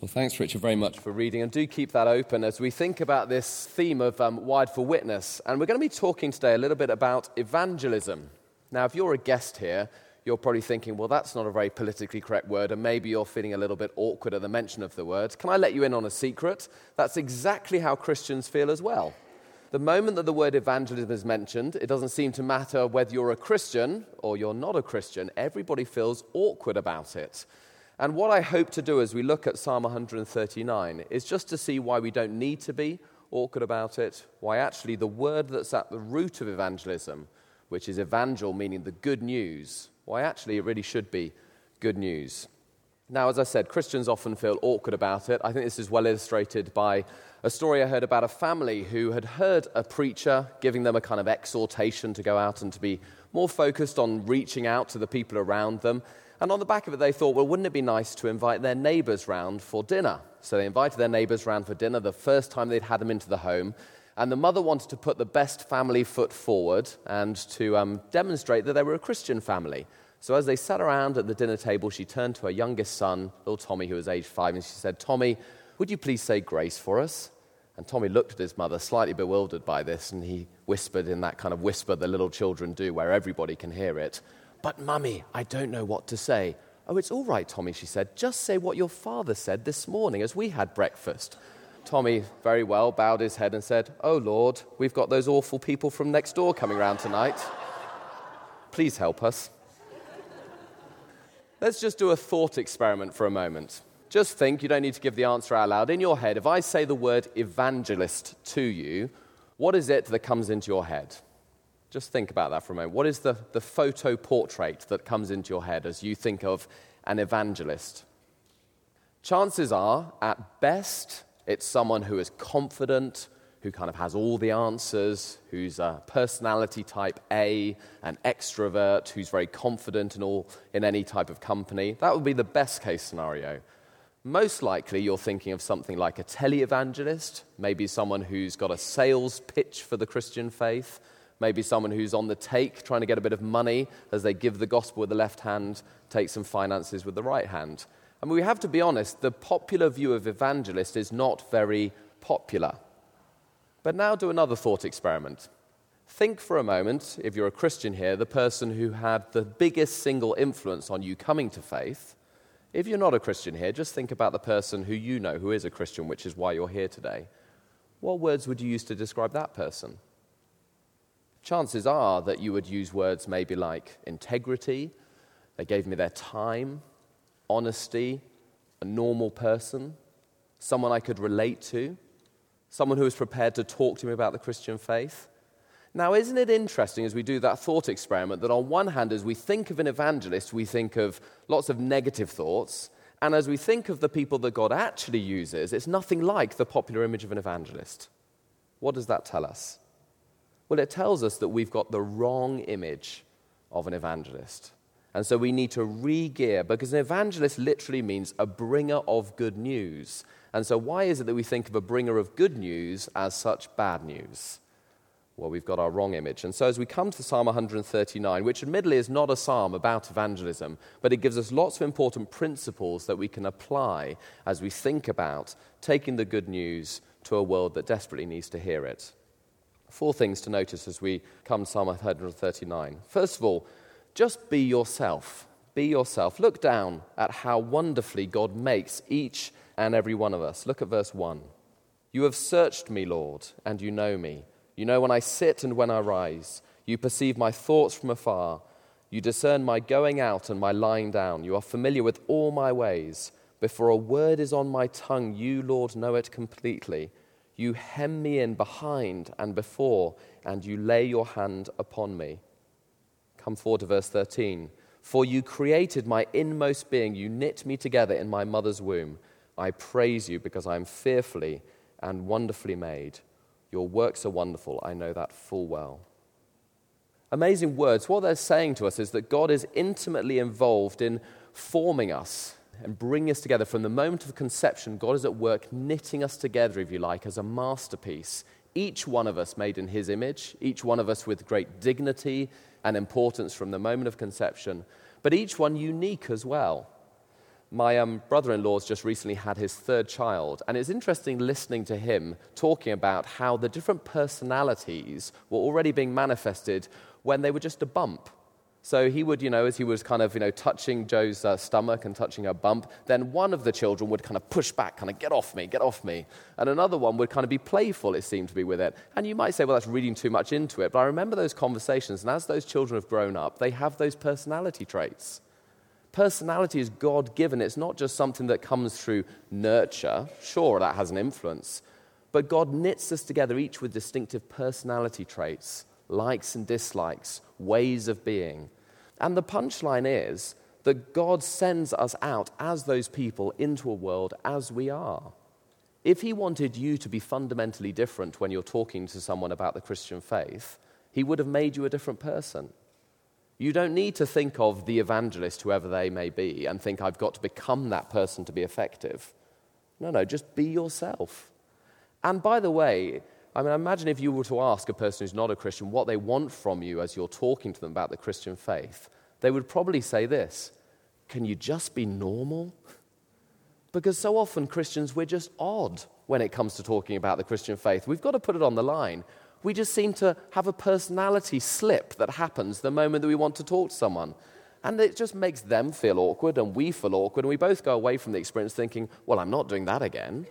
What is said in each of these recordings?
Well, thanks, Richard, very much for reading. And do keep that open as we think about this theme of Wired for Witness. And we're going to be talking today a little bit about evangelism. Now, if you're a guest here, you're probably thinking, well, that's not a very politically correct word, and maybe you're feeling a little bit awkward at the mention of the word. Can I let you in on a secret? That's exactly how Christians feel as well. The moment that the word evangelism is mentioned, it doesn't seem to matter whether you're a Christian or you're not a Christian. Everybody feels awkward about it. And what I hope to do as we look at Psalm 139 is just to see why we don't need to be awkward about it, why actually the word that's at the root of evangelism, which is evangel, meaning the good news, why actually it really should be good news. Now, as I said, Christians often feel awkward about it. I think this is well illustrated by a story I heard about a family who had heard a preacher giving them a kind of exhortation to go out and to be more focused on reaching out to the people around them. And on the back of it, they thought, well, wouldn't it be nice to invite their neighbours round for dinner? So they invited their neighbours round for dinner the first time they'd had them into the home. And the mother wanted to put the best family foot forward and to demonstrate that they were a Christian family. So as they sat around at the dinner table, she turned to her youngest son, little Tommy, who was age 5, and she said, "Tommy, would you please say grace for us?" And Tommy looked at his mother, slightly bewildered by this, and he whispered in that kind of whisper that little children do, where everybody can hear it, "But, Mummy, I don't know what to say." "Oh, it's all right, Tommy," she said. "Just say what your father said this morning as we had breakfast." Tommy, very well, bowed his head and said, "Oh, Lord, we've got those awful people from next door coming round tonight. Please help us." Let's just do a thought experiment for a moment. Just think, you don't need to give the answer out loud. In your head, if I say the word evangelist to you, what is it that comes into your head? Just think about that for a moment. What is the photo portrait that comes into your head as you think of an evangelist? Chances are, at best, it's someone who is confident, who kind of has all the answers, who's a personality type A, an extrovert, who's very confident in any type of company. That would be the best case scenario. Most likely, you're thinking of something like a televangelist, maybe someone who's got a sales pitch for the Christian faith, maybe someone who's on the take, trying to get a bit of money as they give the gospel with the left hand, take some finances with the right hand. I mean, we have to be honest, the popular view of evangelist is not very popular. But now do another thought experiment. Think for a moment, if you're a Christian here, the person who had the biggest single influence on you coming to faith. If you're not a Christian here, just think about the person who you know who is a Christian, which is why you're here today. What words would you use to describe that person? Chances are that you would use words maybe like integrity, they gave me their time, honesty, a normal person, someone I could relate to, someone who was prepared to talk to me about the Christian faith. Now, isn't it interesting as we do that thought experiment that on one hand, as we think of an evangelist, we think of lots of negative thoughts, and as we think of the people that God actually uses, it's nothing like the popular image of an evangelist. What does that tell us? Well, it tells us that we've got the wrong image of an evangelist. And so we need to re-gear, because an evangelist literally means a bringer of good news. And so why is it that we think of a bringer of good news as such bad news? Well, we've got our wrong image. And so as we come to Psalm 139, which admittedly is not a psalm about evangelism, but it gives us lots of important principles that we can apply as we think about taking the good news to a world that desperately needs to hear it. 4 things to notice as we come to Psalm 139. First of all, just be yourself. Be yourself. Look down at how wonderfully God makes each and every one of us. Look at verse 1. "You have searched me, Lord, and you know me. You know when I sit and when I rise. You perceive my thoughts from afar. You discern my going out and my lying down. You are familiar with all my ways. Before a word is on my tongue, you, Lord, know it completely. You hem me in behind and before, and you lay your hand upon me." Come forward to verse 13. "For you created my inmost being. You knit me together in my mother's womb. I praise you because I am fearfully and wonderfully made. Your works are wonderful. I know that full well." Amazing words. What they're saying to us is that God is intimately involved in forming us and bringing us together. From the moment of conception, God is at work knitting us together, if you like, as a masterpiece. Each one of us made in his image, each one of us with great dignity and importance from the moment of conception, but each one unique as well. My brother-in-law's just recently had his third child, and it's interesting listening to him talking about how the different personalities were already being manifested when they were just a bump. So he would, as he was kind of, touching Joe's stomach and touching her bump, then one of the children would kind of push back, kind of, get off me. And another one would kind of be playful, it seemed to be, with it. And you might say, well, that's reading too much into it. But I remember those conversations, and as those children have grown up, they have those personality traits. Personality is God-given. It's not just something that comes through nurture. Sure, that has an influence. But God knits us together, each with distinctive personality traits, likes and dislikes, ways of being. And the punchline is that God sends us out as those people into a world as we are. If he wanted you to be fundamentally different when you're talking to someone about the Christian faith, he would have made you a different person. You don't need to think of the evangelist, whoever they may be, and think, I've got to become that person to be effective. No, just be yourself. And by the way, imagine if you were to ask a person who's not a Christian what they want from you as you're talking to them about the Christian faith, they would probably say this: can you just be normal? Because so often Christians, we're just odd when it comes to talking about the Christian faith. We've got to put it on the line. We just seem to have a personality slip that happens the moment that we want to talk to someone. And it just makes them feel awkward and we feel awkward, and we both go away from the experience thinking, well, I'm not doing that again.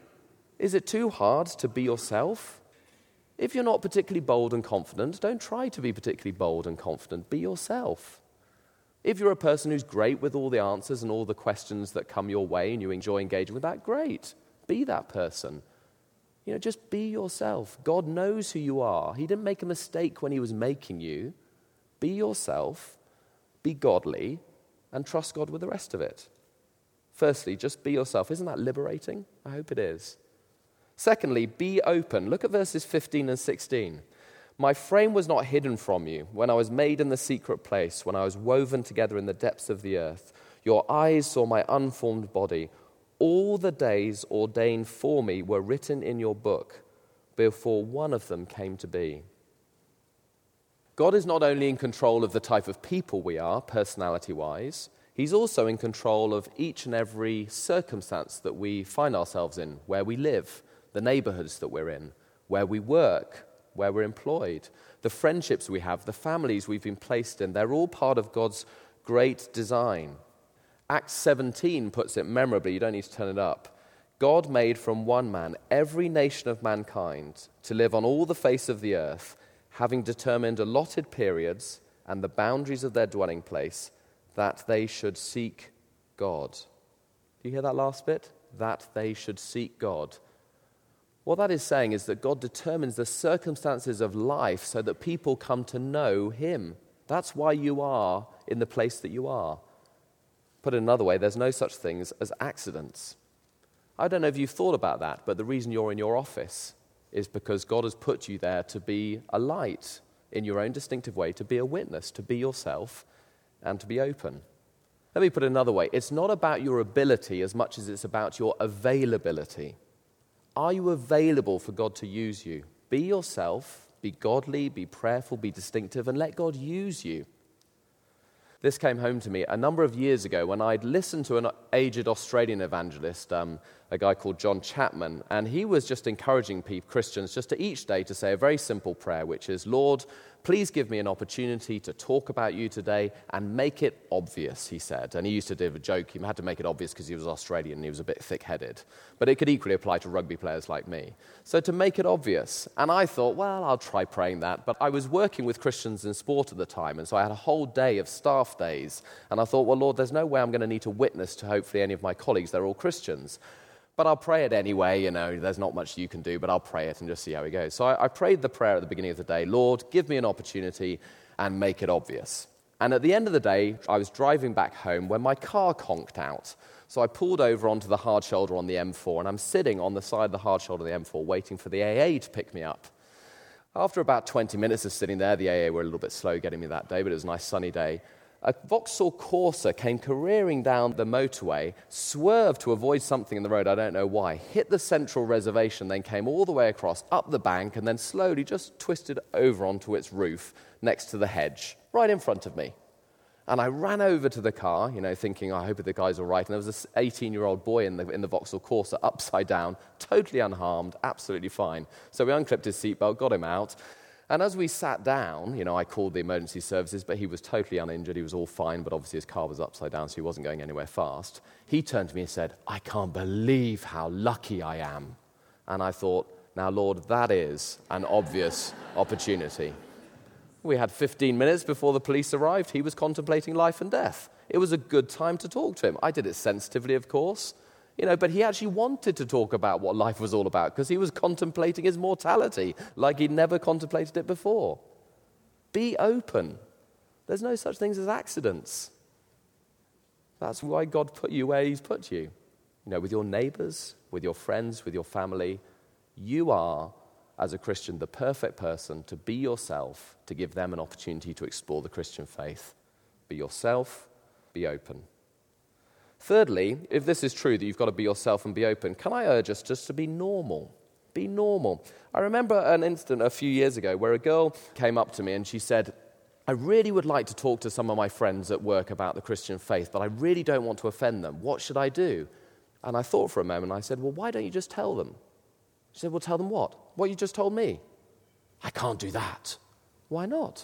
Is it too hard to be yourself? If you're not particularly bold and confident, don't try to be particularly bold and confident. Be yourself. If you're a person who's great with all the answers and all the questions that come your way and you enjoy engaging with that, great. Be that person. Just be yourself. God knows who you are. He didn't make a mistake when he was making you. Be yourself, be godly, and trust God with the rest of it. Firstly, just be yourself. Isn't that liberating? I hope it is. Secondly, be open. Look at verses 15 and 16. My frame was not hidden from you when I was made in the secret place, when I was woven together in the depths of the earth. Your eyes saw my unformed body. All the days ordained for me were written in your book before one of them came to be. God is not only in control of the type of people we are, personality-wise, he's also in control of each and every circumstance that we find ourselves in, where we live, the neighborhoods that we're in, where we work, where we're employed, the friendships we have, the families we've been placed in. They're all part of God's great design. Acts 17 puts it memorably, you don't need to turn it up. God made from one man every nation of mankind to live on all the face of the earth, having determined allotted periods and the boundaries of their dwelling place, that they should seek God. Do you hear that last bit? That they should seek God. What that is saying is that God determines the circumstances of life so that people come to know him. That's why you are in the place that you are. Put it another way, there's no such things as accidents. I don't know if you've thought about that, but the reason you're in your office is because God has put you there to be a light in your own distinctive way, to be a witness, to be yourself, and to be open. Let me put it another way. It's not about your ability as much as it's about your availability. Are you available for God to use you? Be yourself, be godly, be prayerful, be distinctive, and let God use you. This came home to me a number of years ago when I'd listened to an aged Australian evangelist, a guy called John Chapman, and he was just encouraging Christians just to each day to say a very simple prayer, which is, Lord, please give me an opportunity to talk about you today and make it obvious, he said. And he used to do a joke. He had to make it obvious because he was Australian and he was a bit thick-headed. But it could equally apply to rugby players like me. So to make it obvious. And I thought, well, I'll try praying that. But I was working with Christians in sport at the time, and so I had a whole day of staff days. And I thought, well, Lord, there's no way I'm going to need to witness to hopefully any of my colleagues. They're all Christians. But I'll pray it anyway, there's not much you can do, but I'll pray it and just see how it goes. So I prayed the prayer at the beginning of the day, Lord, give me an opportunity and make it obvious. And at the end of the day, I was driving back home when my car conked out. So I pulled over onto the hard shoulder on the M4, and I'm sitting on the side of the hard shoulder of the M4 waiting for the AA to pick me up. After about 20 minutes of sitting there, the AA were a little bit slow getting me that day, but it was a nice sunny day. A Vauxhall Corsa came careering down the motorway, swerved to avoid something in the road, I don't know why, hit the central reservation, then came all the way across, up the bank, and then slowly just twisted over onto its roof next to the hedge, right in front of me. And I ran over to the car, thinking, I hope the guy's all right. And there was this 18-year-old boy in the Vauxhall Corsa, upside down, totally unharmed, absolutely fine. So we unclipped his seatbelt, got him out. And as we sat down, I called the emergency services, but he was totally uninjured. He was all fine, but obviously his car was upside down, so he wasn't going anywhere fast. He turned to me and said, I can't believe how lucky I am. And I thought, now, Lord, that is an obvious opportunity. We had 15 minutes before the police arrived. He was contemplating life and death. It was a good time to talk to him. I did it sensitively, of course, but he actually wanted to talk about what life was all about because he was contemplating his mortality like he'd never contemplated it before. Be open. There's no such things as accidents. That's why God put you where he's put you. With your neighbors, with your friends, with your family. You are, as a Christian, the perfect person to be yourself, to give them an opportunity to explore the Christian faith. Be yourself, be open. Thirdly, if this is true that you've got to be yourself and be open, can I urge us just to be normal? Be normal. I remember an incident a few years ago where a girl came up to me and she said, I really would like to talk to some of my friends at work about the Christian faith, but I really don't want to offend them. What should I do? And I thought for a moment, I said, well, why don't you just tell them? She said, well, tell them what? What you just told me. I can't do that. Why not?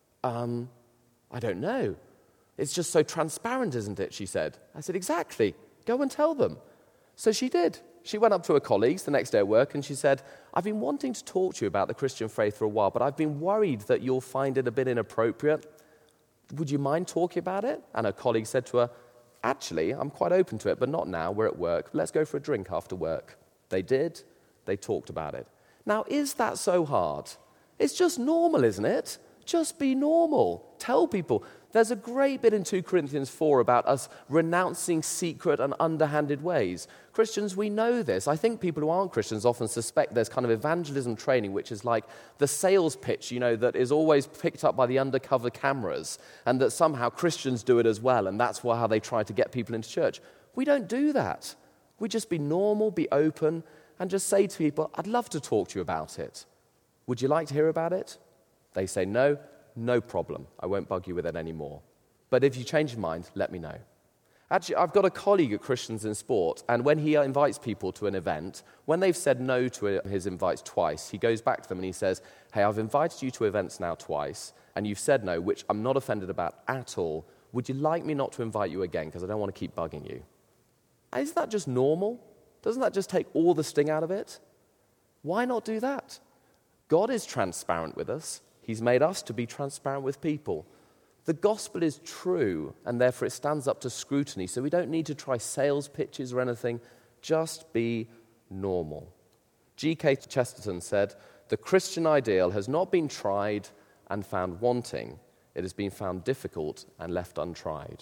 I don't know. It's just so transparent, isn't it? She said. I said, exactly. Go and tell them. So she did. She went up to her colleagues the next day at work and she said, I've been wanting to talk to you about the Christian faith for a while, but I've been worried that you'll find it a bit inappropriate. Would you mind talking about it? And her colleague said to her, actually, I'm quite open to it, but not now. We're at work. Let's go for a drink after work. They did. They talked about it. Now, is that so hard? It's just normal, isn't it? Just be normal. Tell people. There's a great bit in 2 Corinthians 4 about us renouncing secret and underhanded ways. Christians, we know this. I think people who aren't Christians often suspect there's kind of evangelism training, which is like the sales pitch, that is always picked up by the undercover cameras, and that somehow Christians do it as well, and that's how they try to get people into church. We don't do that. We just be normal, be open, and just say to people, I'd love to talk to you about it. Would you like to hear about it? They say no, no problem. I won't bug you with it anymore. But if you change your mind, let me know. Actually, I've got a colleague at Christians in Sport, and when he invites people to an event, when they've said no to his invites twice, he goes back to them and he says, hey, I've invited you to events now twice, and you've said no, which I'm not offended about at all. Would you like me not to invite you again, because I don't want to keep bugging you? Isn't that just normal? Doesn't that just take all the sting out of it? Why not do that? God is transparent with us. He's made us to be transparent with people. The gospel is true, and therefore it stands up to scrutiny, so we don't need to try sales pitches or anything. Just be normal. G.K. Chesterton said, the Christian ideal has not been tried and found wanting. It has been found difficult and left untried.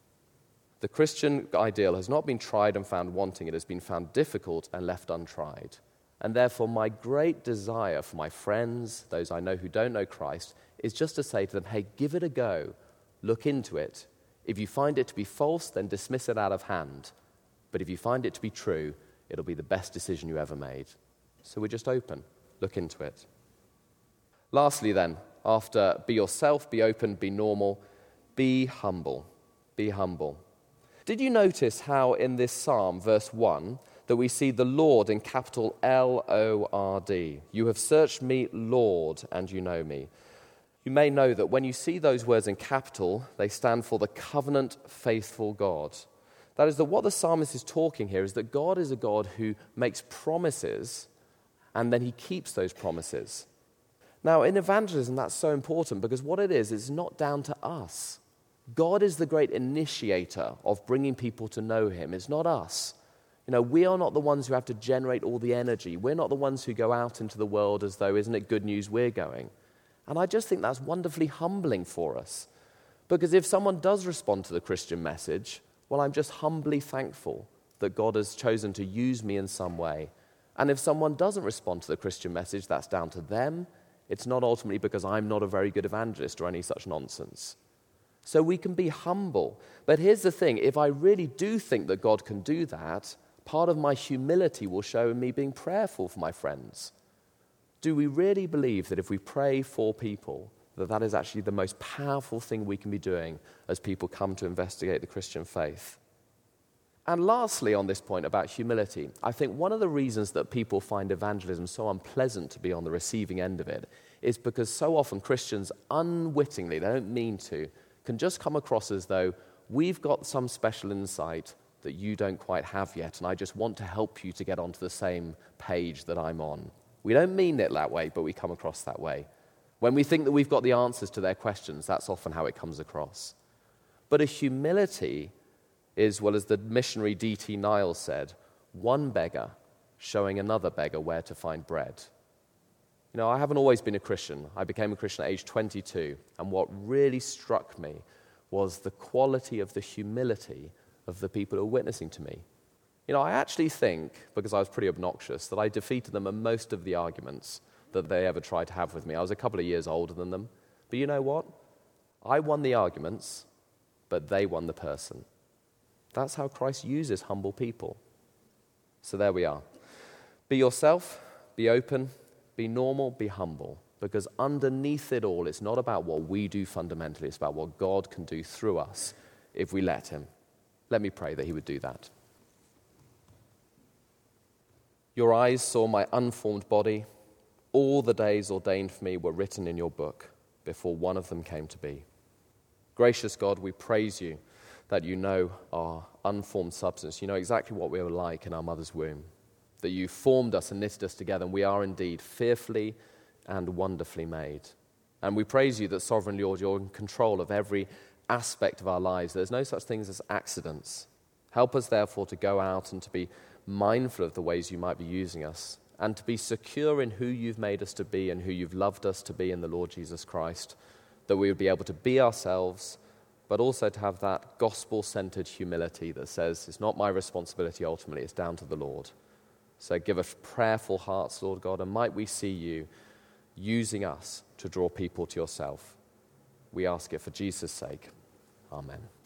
The Christian ideal has not been tried and found wanting. It has been found difficult and left untried. And therefore, my great desire for my friends, those I know who don't know Christ, is just to say to them, hey, give it a go. Look into it. If you find it to be false, then dismiss it out of hand. But if you find it to be true, it'll be the best decision you ever made. So we're just open. Look into it. Lastly then, after be yourself, be open, be normal, be humble. Be humble. Did you notice how in this psalm, verse 1, that we see the Lord in capital L-O-R-D? You have searched me, Lord, and you know me. You may know that when you see those words in capital, they stand for the covenant faithful God. That is, that what the psalmist is talking here is that God is a God who makes promises, and then he keeps those promises. Now, in evangelism, that's so important because what it is not down to us. God is the great initiator of bringing people to know him. It's not us. We are not the ones who have to generate all the energy. We're not the ones who go out into the world as though, isn't it good news we're going? And I just think that's wonderfully humbling for us. Because if someone does respond to the Christian message, well, I'm just humbly thankful that God has chosen to use me in some way. And if someone doesn't respond to the Christian message, that's down to them. It's not ultimately because I'm not a very good evangelist or any such nonsense. So we can be humble. But here's the thing, if I really do think that God can do that, part of my humility will show in me being prayerful for my friends. Do we really believe that if we pray for people, that is actually the most powerful thing we can be doing as people come to investigate the Christian faith. And lastly, on this point about humility, I think one of the reasons that people find evangelism so unpleasant to be on the receiving end of it is because so often Christians unwittingly, they don't mean to, can just come across as though we've got some special insight that you don't quite have yet, and I just want to help you to get onto the same page that I'm on. We don't mean it that way, but we come across that way. When we think that we've got the answers to their questions, that's often how it comes across. But a humility is, well, as the missionary D.T. Niles said, one beggar showing another beggar where to find bread. You know, I haven't always been a Christian. I became a Christian at age 22, and what really struck me was the quality of the humility of the people who were witnessing to me. You know, I actually think, because I was pretty obnoxious, that I defeated them in most of the arguments that they ever tried to have with me. I was a couple of years older than them. But you know what? I won the arguments, but they won the person. That's how Christ uses humble people. So there we are. Be yourself, be open, be normal, be humble. Because underneath it all, it's not about what we do fundamentally. It's about what God can do through us if we let him. Let me pray that he would do that. Your eyes saw my unformed body. All the days ordained for me were written in your book before one of them came to be. Gracious God, we praise you that you know our unformed substance. You know exactly what we were like in our mother's womb, that you formed us and knitted us together, and we are indeed fearfully and wonderfully made. And we praise you that, sovereign Lord, you're in control of every aspect of our lives. There's no such things as accidents. Help us, therefore, to go out and to be mindful of the ways you might be using us, and to be secure in who you've made us to be and who you've loved us to be in the Lord Jesus Christ, that we would be able to be ourselves, but also to have that gospel-centered humility that says, it's not my responsibility ultimately, it's down to the Lord. So give us prayerful hearts, Lord God, and might we see you using us to draw people to yourself. We ask it for Jesus' sake. Amen.